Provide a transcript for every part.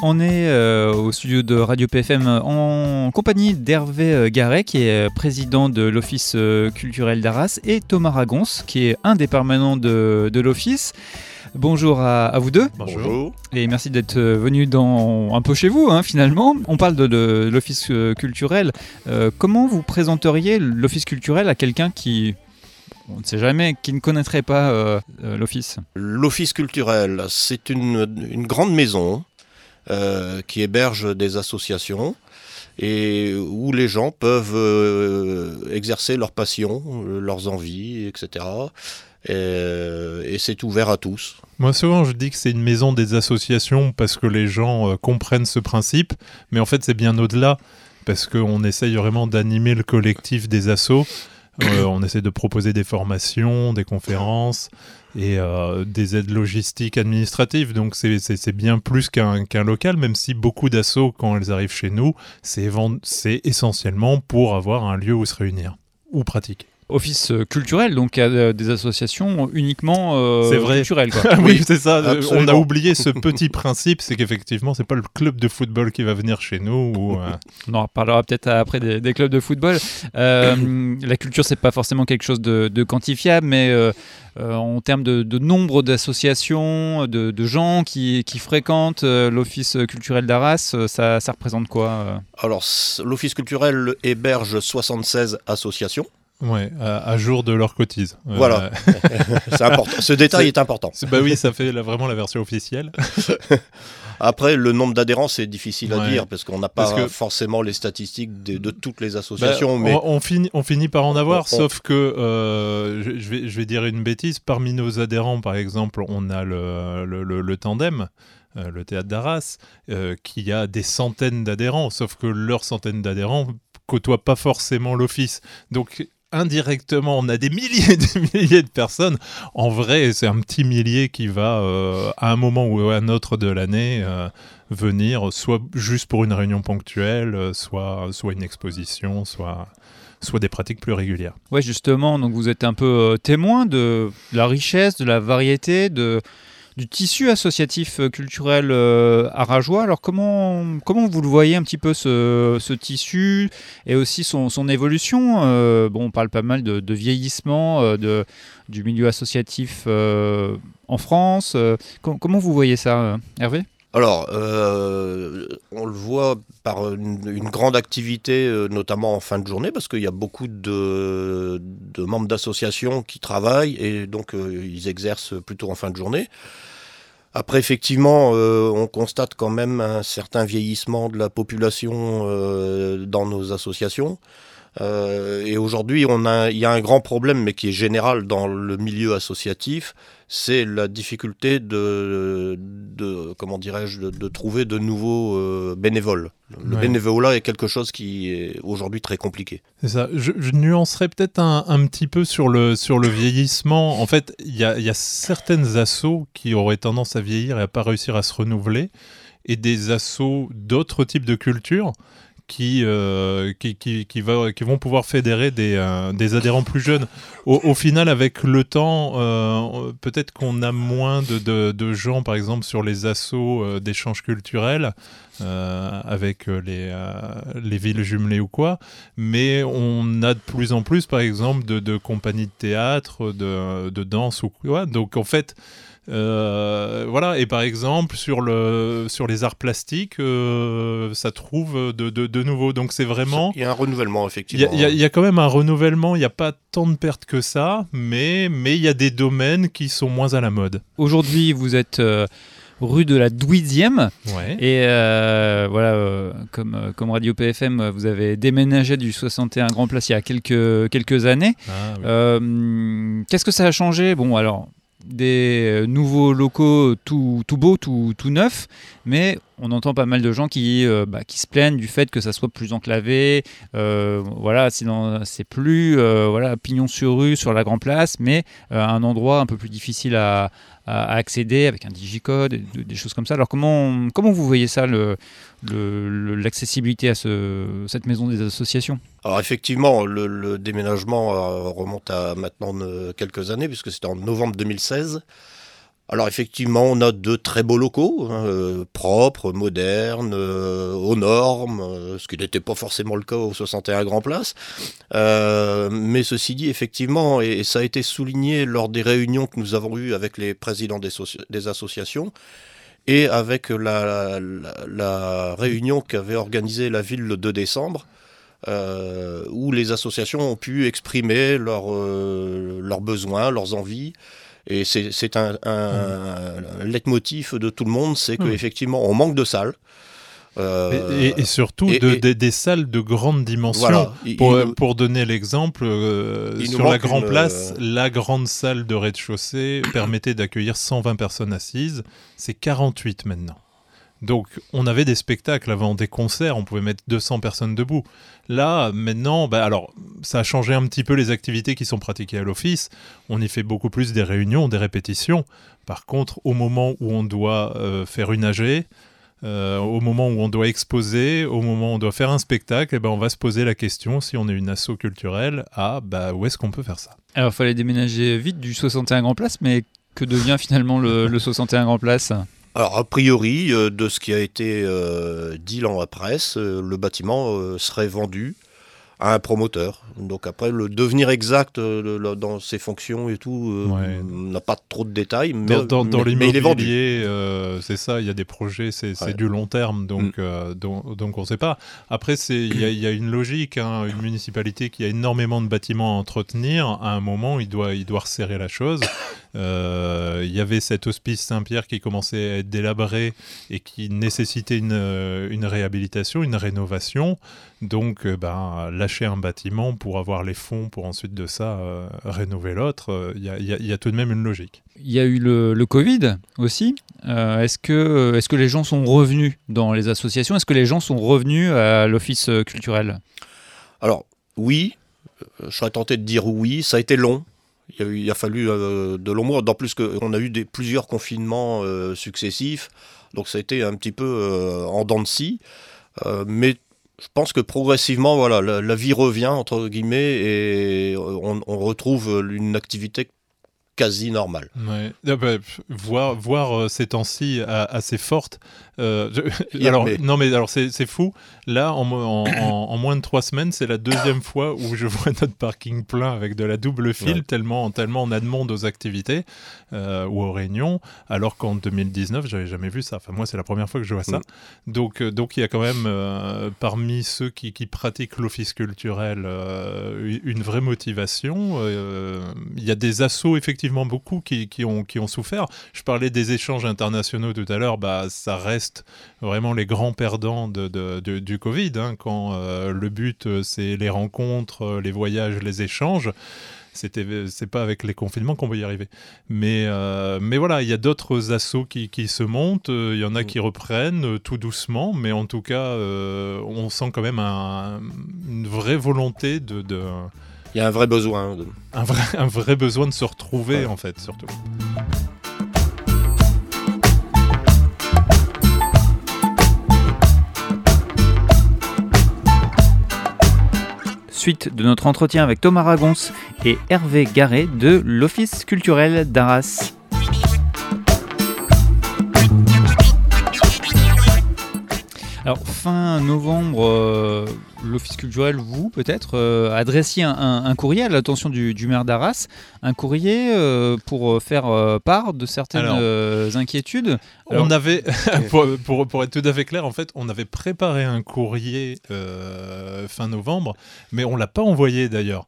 On est au studio de Radio PFM en compagnie d'Hervé Garret, qui est président de l'Office culturel d'Arras, et Thomas Ragonce, qui est un des permanents de l'Office. Bonjour à vous deux. Bonjour. Et merci d'être venus un peu chez vous, finalement. On parle de l'Office culturel. Comment vous présenteriez l'Office culturel à quelqu'un qui... On ne sait jamais, qui ne connaîtrait pas l'Office? L'Office culturel, c'est une grande maison qui héberge des associations et où les gens peuvent exercer leurs passions, leurs envies, etc. Et c'est ouvert à tous. Moi, souvent, je dis que c'est une maison des associations parce que les gens comprennent ce principe, mais en fait, c'est bien au-delà, parce qu'on essaye vraiment d'animer le collectif des assos. On essaie de proposer des formations, des conférences et des aides logistiques administratives. Donc c'est bien plus qu'un local, même si beaucoup d'assos, quand elles arrivent chez nous, c'est essentiellement pour avoir un lieu où se réunir ou pratiquer. Office culturel, donc des associations uniquement culturelles. Quoi. Oui, c'est ça. Absolument. On a oublié ce petit principe, c'est qu'effectivement, c'est pas le club de football qui va venir chez nous. On en reparlera peut-être après des clubs de football. La culture, c'est pas forcément quelque chose de quantifiable, mais en termes de nombre d'associations, de gens qui fréquentent l'Office culturel d'Arras, ça représente quoi Alors, l'Office culturel héberge 76 associations. Ouais, à jour de leur cotise. Voilà, c'est important. Ce détail est important. Bah oui, ça fait vraiment la version officielle. Après, le nombre d'adhérents, c'est difficile à Ouais. dire parce qu'on n'a pas forcément les statistiques de toutes les Bah, associations. Mais on finit par en avoir, sauf que je vais dire une bêtise. Parmi nos adhérents, par exemple, on a le Tandem. Le théâtre d'Arras, qui a des centaines d'adhérents, sauf que leurs centaines d'adhérents côtoient pas forcément l'office. Donc indirectement, on a des milliers et des milliers de personnes. En vrai, c'est un petit millier qui va, à un moment ou à un autre de l'année, venir, soit juste pour une réunion ponctuelle, soit une exposition, soit des pratiques plus régulières. Ouais, justement, donc vous êtes un peu témoin de la richesse, de la variété, du tissu associatif culturel arageois. Alors comment vous le voyez un petit peu ce tissu et aussi son évolution on parle pas mal de vieillissement du milieu associatif en France. Comment vous voyez ça, Hervé ? alors, on le voit par une grande activité, notamment en fin de journée, parce qu'il y a beaucoup de membres d'associations qui travaillent et donc ils exercent plutôt en fin de journée. Après, effectivement, on constate quand même un certain vieillissement de la population dans nos associations. Et aujourd'hui, il y a un grand problème, mais qui est général dans le milieu associatif, c'est la difficulté de trouver de nouveaux bénévoles. Le bénévolat est quelque chose qui est aujourd'hui très compliqué. C'est ça. Je nuancerais peut-être un petit peu sur le vieillissement. En fait, il y a certaines assos qui auraient tendance à vieillir et à pas réussir à se renouveler, et des assos d'autres types de cultures qui vont pouvoir fédérer des adhérents plus jeunes. Au final, avec le temps, peut-être qu'on a moins de gens, par exemple, sur les assos d'échanges culturels, avec les villes jumelées ou quoi, mais on a de plus en plus, par exemple, de compagnies de théâtre, de danse ou quoi. Donc, en fait... voilà, et par exemple sur les arts plastiques, ça trouve de nouveau, donc c'est vraiment... Il y a un renouvellement, effectivement. Il y a quand même un renouvellement, il n'y a pas tant de pertes que ça, mais il y a des domaines qui sont moins à la mode. Aujourd'hui, vous êtes rue de la Douizième, Ouais. et comme Radio PFM, vous avez déménagé du 61 Grand Place il y a quelques années. Ah, oui. Qu'est-ce que ça a changé ? Bon, alors... des nouveaux locaux tout beaux, tout neufs, mais on entend pas mal de gens qui se plaignent du fait que ça soit plus enclavé, sinon c'est plus pignon sur rue sur la Grand Place, mais un endroit un peu plus difficile à accéder avec un digicode, des choses comme ça. Alors comment vous voyez ça, l'accessibilité à cette maison des associations ? Alors effectivement, le déménagement remonte à maintenant quelques années, puisque c'était en novembre 2016. Alors effectivement, on a de très beaux locaux, propres, modernes, aux normes, ce qui n'était pas forcément le cas au 61 Grand Place. Mais ceci dit, effectivement, et ça a été souligné lors des réunions que nous avons eues avec les présidents des associations, et avec la réunion qu'avait organisée la ville le 2 décembre, où les associations ont pu exprimer leurs besoins, leurs envies. Et c'est un leitmotiv de tout le monde, c'est qu'effectivement, on manque de salles. Et surtout des salles de grande dimension. Voilà, pour donner l'exemple, sur la Grand Place, la grande salle de rez-de-chaussée permettait d'accueillir 120 personnes assises. C'est 48 maintenant. Donc, on avait des spectacles avant, des concerts, on pouvait mettre 200 personnes debout. Là, maintenant, alors, ça a changé un petit peu les activités qui sont pratiquées à l'office. On y fait beaucoup plus des réunions, des répétitions. Par contre, au moment où on doit faire une AG, au moment où on doit exposer, au moment où on doit faire un spectacle, on va se poser la question, si on est une asso culturelle, où est-ce qu'on peut faire ça ? Alors, il fallait déménager vite du 61 Grand Place, mais que devient finalement le 61 Grand Place ? Alors, a priori, de ce qui a été dit dans la presse, le bâtiment serait vendu à un promoteur. Donc après, le devenir exact dans ses fonctions et tout, n'a pas trop de détails, mais il est vendu. C'est ça, il y a des projets, c'est du long terme, donc on ne sait pas. Après, il y a une logique, une municipalité qui a énormément de bâtiments à entretenir, à un moment, il doit resserrer la chose. Il y avait cet hospice Saint-Pierre qui commençait à être délabré et qui nécessitait une réhabilitation, une rénovation. Donc, lâcher un bâtiment pour avoir les fonds pour ensuite de ça rénover l'autre, il y a tout de même une logique. Il y a eu le Covid aussi. Est-ce que les gens sont revenus dans les associations ? Est-ce que les gens sont revenus à l'office culturel ? Alors, oui. Je serais tenté de dire oui. Ça a été long. Il a fallu de longs mois, d'autant plus qu'on a eu plusieurs confinements successifs, donc ça a été un petit peu en dents de scie, mais je pense que progressivement, voilà, la vie revient, entre guillemets, et on retrouve une activité quasi normale. Ouais. Voir ces temps-ci assez fortes. Alors c'est fou. Là, en moins de 3 semaines, c'est la deuxième fois où je vois notre parking plein avec de la double file, tellement on a de monde aux activités ou aux réunions, alors qu'en 2019, j'avais jamais vu ça. Enfin, moi, c'est la première fois que je vois ça. Donc il y a quand même, parmi ceux qui pratiquent l'office culturel, une vraie motivation. Il y a des assos, effectivement, beaucoup qui ont souffert. Je parlais des échanges internationaux tout à l'heure, ça reste vraiment les grands perdants du Covid, quand le but c'est les rencontres, les voyages, les échanges. C'est pas avec les confinements qu'on va y arriver. Mais voilà, il y a d'autres assos qui se montent, il y en a qui reprennent tout doucement, mais en tout cas, on sent quand même une vraie volonté il y a un vrai besoin. Un vrai besoin de se retrouver, en fait, surtout. Suite de notre entretien avec Thomas Ragons et Hervé Garret de l'Office culturel d'Arras. Alors, fin novembre, l'Office culturel, vous, peut-être, adressiez un courrier à l'attention du maire d'Arras, un courrier pour faire part de certaines inquiétudes. On avait, pour être tout à fait clair, en fait, on avait préparé un courrier fin novembre, mais on ne l'a pas envoyé d'ailleurs.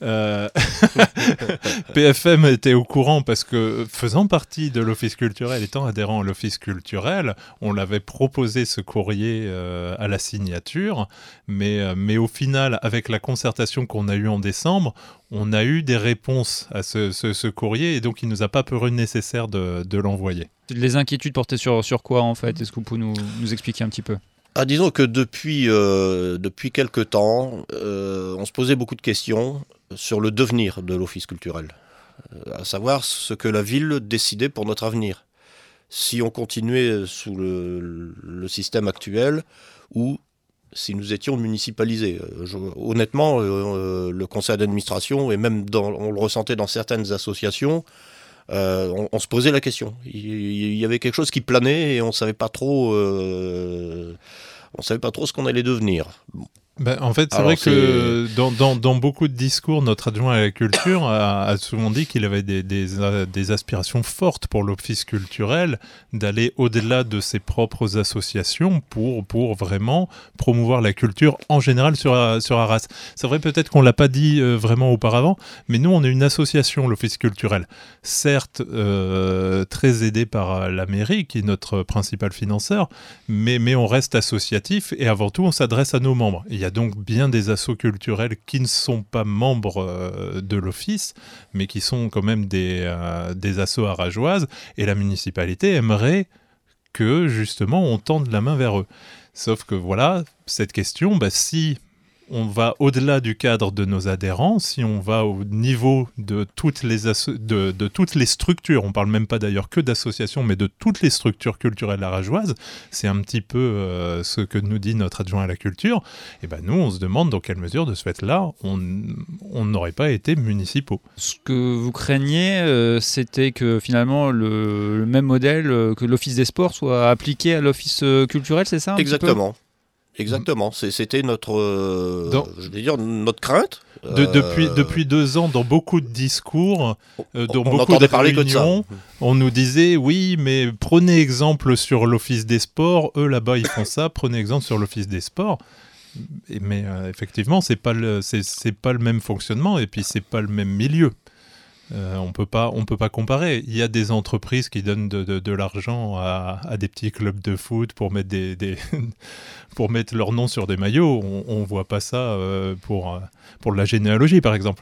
PFM était au courant parce que, faisant partie de l'Office culturel, étant adhérent à l'Office culturel, on l'avait proposé ce courrier à la signature, mais au final, avec la concertation qu'on a eue en décembre, on a eu des réponses à ce courrier et donc il ne nous a pas paru nécessaire de l'envoyer. Les inquiétudes portaient sur quoi en fait ? Est-ce que vous pouvez nous expliquer un petit peu ? Disons que depuis quelque temps, on se posait beaucoup de questions sur le devenir de l'Office culturel, à savoir ce que la ville décidait pour notre avenir. Si on continuait sous le système actuel ou si nous étions municipalisés. Honnêtement, le conseil d'administration, et même on le ressentait dans certaines associations, on se posait la question. Il y avait quelque chose qui planait et on savait pas trop ce qu'on allait devenir. En fait, c'est Alors, vrai que dans beaucoup de discours, notre adjoint à la culture a souvent dit qu'il avait des aspirations fortes pour l'office culturel, d'aller au-delà de ses propres associations pour vraiment promouvoir la culture en général sur Arras. C'est vrai peut-être qu'on ne l'a pas dit vraiment auparavant, mais nous, on est une association, l'office culturel. Certes, très aidé par la mairie, qui est notre principal financeur, mais on reste associatif et avant tout, on s'adresse à nos membres. Il y a donc bien des assos culturels qui ne sont pas membres de l'office, mais qui sont quand même des assos arageoises, et la municipalité aimerait que, justement, on tende la main vers eux. Sauf que, voilà, cette question, si on va au-delà du cadre de nos adhérents, si on va au niveau de toutes les structures, on ne parle même pas d'ailleurs que d'associations, mais de toutes les structures culturelles arageoises, c'est un petit peu ce que nous dit notre adjoint à la culture, et nous on se demande dans quelle mesure de ce fait-là, on n'aurait pas été municipaux. Ce que vous craignez, c'était que finalement le même modèle que l'Office des sports soit appliqué à l'Office culturel, c'est ça Exactement. Exactement, c'était notre crainte. Depuis 2 ans, dans beaucoup de discours, dans beaucoup de parler réunions, que de ça. On nous disait oui, mais prenez exemple sur l'Office des sports. Eux là-bas ils font ça. Prenez exemple sur l'Office des sports. Mais effectivement, c'est pas le même fonctionnement et puis c'est pas le même milieu. On peut pas comparer. Il y a des entreprises qui donnent de l'argent à des petits clubs de foot pour mettre pour mettre leur nom sur des maillots. On voit pas ça pour de la généalogie, par exemple.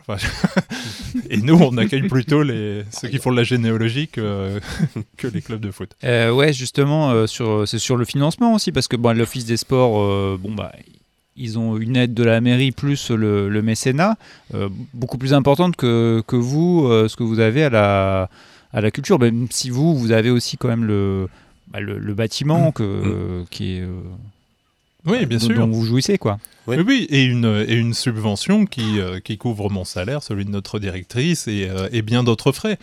Et nous, on accueille plutôt ceux qui font de la généalogie que les clubs de foot. Ouais, justement, c'est sur le financement aussi, parce que l'Office des sports, ils ont une aide de la mairie plus le mécénat, beaucoup plus importante que vous, ce que vous avez à la culture, même si vous avez aussi quand même le bâtiment qui est... Oui, bien sûr. Dont vous jouissez, quoi. Oui, et une subvention qui couvre mon salaire, celui de notre directrice et bien d'autres frais.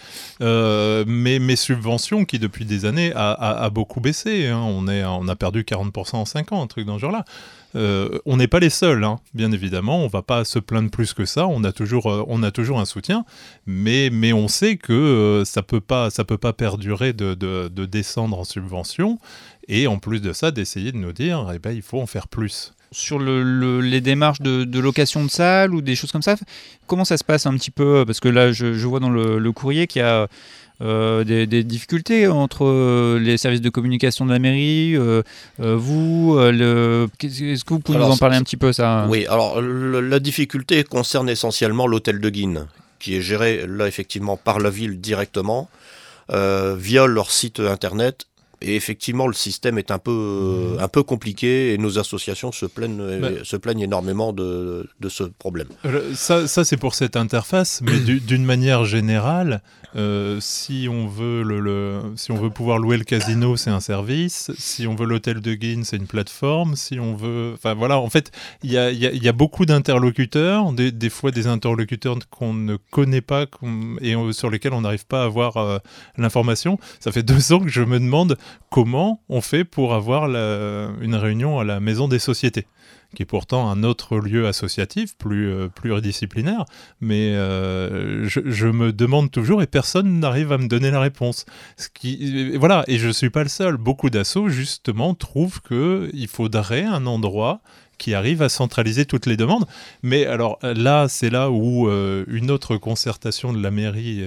Mais mes subventions qui depuis des années a beaucoup baissé. Hein. On a perdu 40% en 5 ans, un truc dans ce genre-là. On n'est pas les seuls, hein. Bien évidemment, on va pas se plaindre plus que ça. On a toujours un soutien, mais on sait que ça peut pas perdurer de descendre en subvention. Et en plus de ça, d'essayer de nous dire, il faut en faire plus. Sur les démarches de location de salles ou des choses comme ça, comment ça se passe un petit peu ? Parce que là, je vois dans le courrier qu'il y a des difficultés entre les services de communication de la mairie, vous, est-ce que vous pouvez nous en parler un petit peu, ça ? Oui, alors la difficulté concerne essentiellement l'hôtel de Guines, qui est géré là effectivement par la ville directement, via leur site internet. Et effectivement, le système est un peu compliqué et nos associations se plaignent énormément de ce problème. Ça c'est pour cette interface, mais d'une manière générale, si on veut pouvoir louer le casino, c'est un service. Si on veut l'hôtel de Guines, c'est une plateforme. Si on veut, en fait, il y a beaucoup d'interlocuteurs, des fois des interlocuteurs qu'on ne connaît pas et sur lesquels on n'arrive pas à avoir l'information. Ça fait 2 ans que je me demande comment on fait pour avoir une réunion à la Maison des Sociétés, qui est pourtant un autre lieu associatif, plus pluridisciplinaire, mais je me demande toujours et personne n'arrive à me donner la réponse. Voilà, et je ne suis pas le seul. Beaucoup d'assos, justement, trouvent qu'il faudrait un endroit qui arrive à centraliser toutes les demandes. Mais alors là, c'est là où une autre concertation de la mairie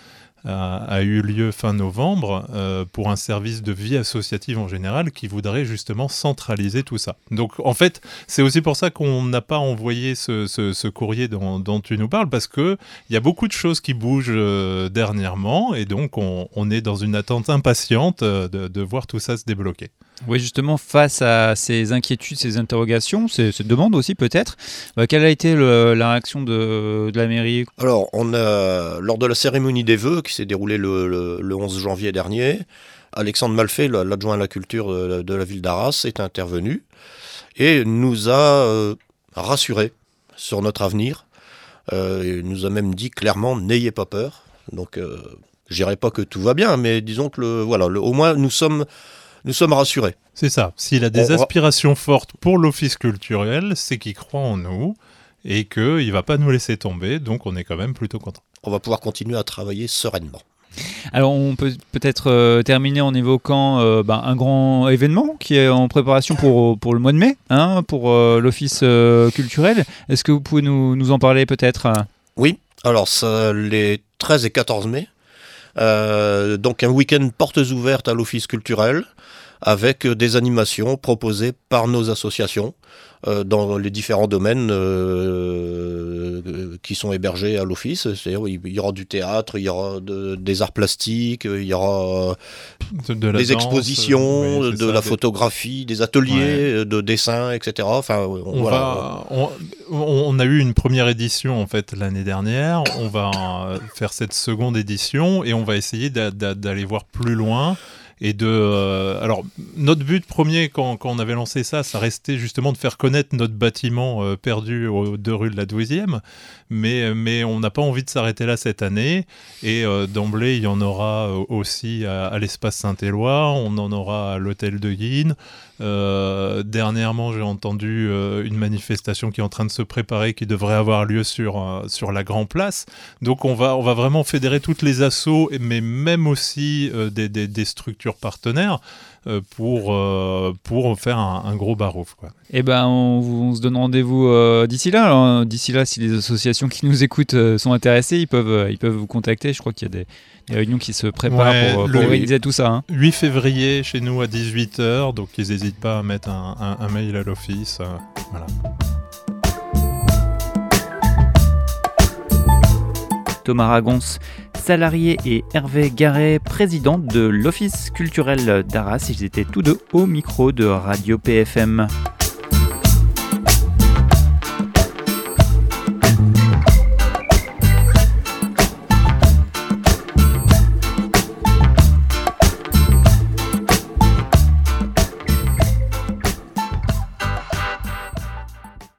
a eu lieu fin novembre pour un service de vie associative en général qui voudrait justement centraliser tout ça. Donc en fait, c'est aussi pour ça qu'on n'a pas envoyé ce courrier dont tu nous parles, parce qu'il y a beaucoup de choses qui bougent dernièrement et donc on est dans une attente impatiente de voir tout ça se débloquer. Oui, justement, face à ces inquiétudes, ces interrogations, ces demandes aussi peut-être, quelle a été la réaction de la mairie ? Alors, lors de la cérémonie des vœux qui s'est déroulée le 11 janvier dernier, Alexandre Malfait, l'adjoint à la culture de la ville d'Arras, est intervenu et nous a rassurés sur notre avenir. Il nous a même dit clairement « n'ayez pas peur ». Donc Je dirais pas que tout va bien, mais disons que au moins nous sommes rassurés. C'est ça. S'il a des aspirations fortes pour l'office culturel, c'est qu'il croit en nous et qu'il ne va pas nous laisser tomber, donc on est quand même plutôt content. On va pouvoir continuer à travailler sereinement. Alors on peut peut-être terminer en évoquant un grand événement qui est en préparation pour le mois de mai, pour l'office culturel. Est-ce que vous pouvez nous en parler peut-être ? Oui, alors ça, les 13 et 14 mai, donc un week-end portes ouvertes à l'office culturel avec des animations proposées par nos associations dans les différents domaines qui sont hébergés à l'office. C'est-à-dire il y aura du théâtre, il y aura des arts plastiques, il y aura des expositions, la photographie, des ateliers de dessin, etc. Enfin, on a eu une première édition en fait l'année dernière. On va faire cette seconde édition et on va essayer d'aller voir plus loin. Et alors, notre but premier, quand on avait lancé ça restait justement de faire connaître notre bâtiment perdu aux 2 rues de la 12e. Mais on n'a pas envie de s'arrêter là cette année. Et d'emblée, il y en aura aussi à l'espace Saint-Éloi, on en aura à l'hôtel de Guines. Dernièrement, j'ai entendu une manifestation qui est en train de se préparer, qui devrait avoir lieu sur la Grand Place. Donc on va vraiment fédérer toutes les assos, mais même aussi des structures partenaires pour faire un gros barouf, quoi. Eh ben, on se donne rendez-vous d'ici là. Alors, d'ici là, si les associations qui nous écoutent sont intéressées, ils peuvent vous contacter. Je crois qu'il y a des réunions qui se préparent pour organiser tout ça. 8 février, chez nous, à 18h. Donc, ils n'hésitent pas à mettre un mail à l'office. Voilà. Thomas Ragons, salarié, et Hervé Garret, président de l'Office culturel d'Arras. Ils étaient tous deux au micro de Radio PFM.